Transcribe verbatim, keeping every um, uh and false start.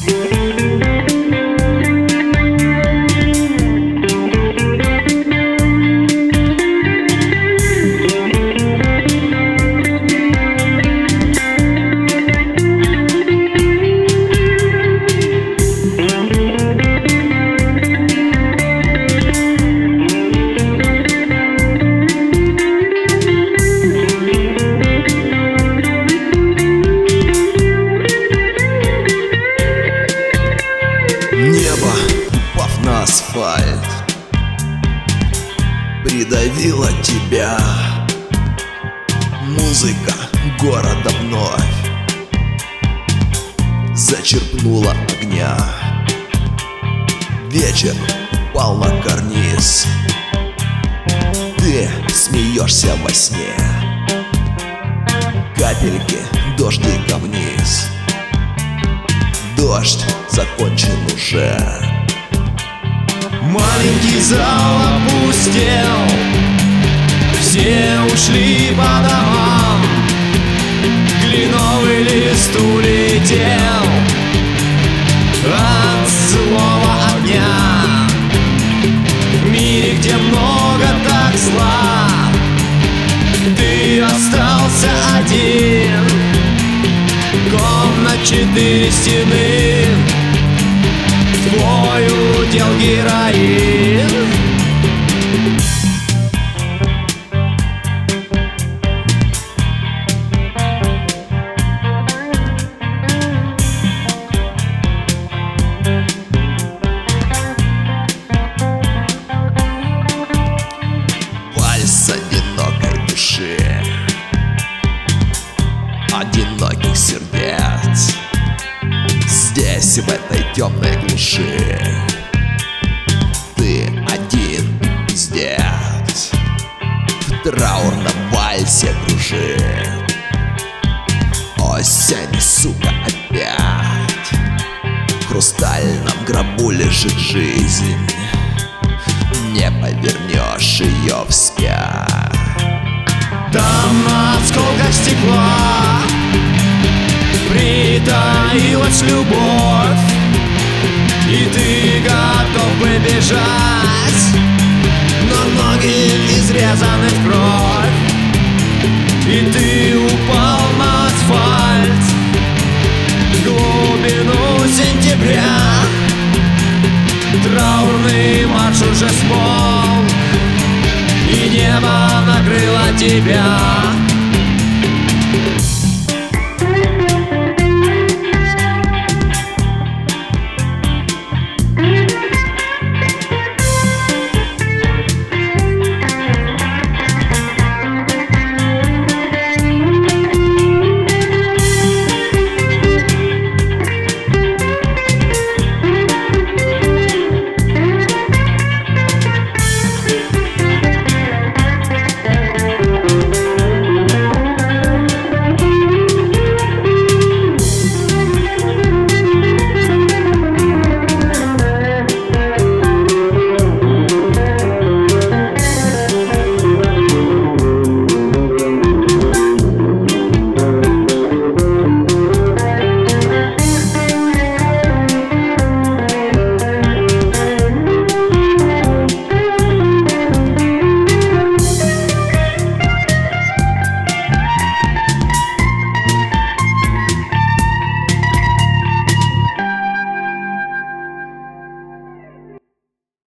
Небо, упав на асфальт, придавило тебя. Музыка города вновь зачерпнула огня. Вечер упал на карниз, ты смеешься во сне. Капельки дождика вниз. Дождь закончен уже. Маленький зал опустел, все ушли по домам. Кленовый лист улетел от злого огня. В мире, где много так зла, ты остался один. Комнат четыре стены, твой удел героин. Вальс одинокой души, одиноких сердец. Здесь, в этой темной глуши, ты один пиздец. В траурном вальсе кружит осень, сука, опять. В хрустальном гробу лежит жизнь, не повернешь ее вспять. Там на осколках стекла притаилась любовь, и ты готов бы бежать, но ноги изрезаны в кровь, и ты упал на асфальт в глубину сентября. Траурный марш уже смолк, и небо накрыло тебя.